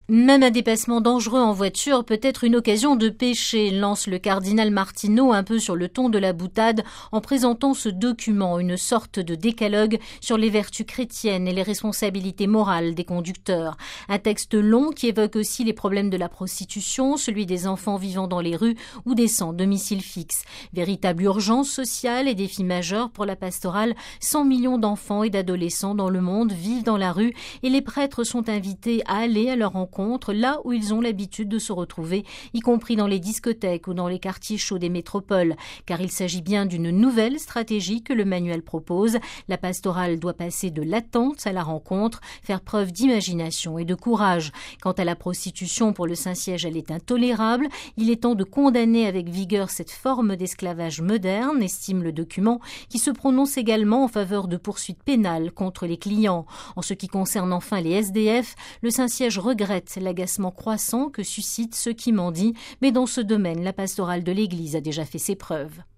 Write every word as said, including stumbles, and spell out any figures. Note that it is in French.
Même un dépassement dangereux en voiture peut être une occasion de pécher, lance le cardinal Martineau un peu sur le ton de la boutade en présentant ce document, une sorte de décalogue sur les vertus chrétiennes et les responsabilités morales des conducteurs. Un texte long qui évoque aussi les problèmes de la prostitution, celui des enfants vivant dans les rues ou des sans domicile fixe. Véritable urgence sociale et défi majeur pour la pastorale, cent millions d'enfants et d'adolescents dans le monde vivent dans la rue et les prêtres sont invités à aller à leur rencontre là où ils ont l'habitude de se retrouver, y compris dans les discothèques ou dans les quartiers chauds des métropoles, car il s'agit bien d'une nouvelle stratégie que le manuel propose. La pastorale doit passer de l'attente à la rencontre, faire preuve d'imagination et de courage. Quant à la prostitution, pour le Saint-Siège, elle est intolérable. Il est temps de condamner avec vigueur cette forme d'esclavage moderne, estime le document, qui se prononce également en faveur de poursuites pénales contre les clients. En ce qui concerne enfin les S D F, le Saint-Siège regrette l'agacement croissant que suscitent ceux qui mendient, mais dans ce domaine, la pastorale de l'Église a déjà fait ses preuves.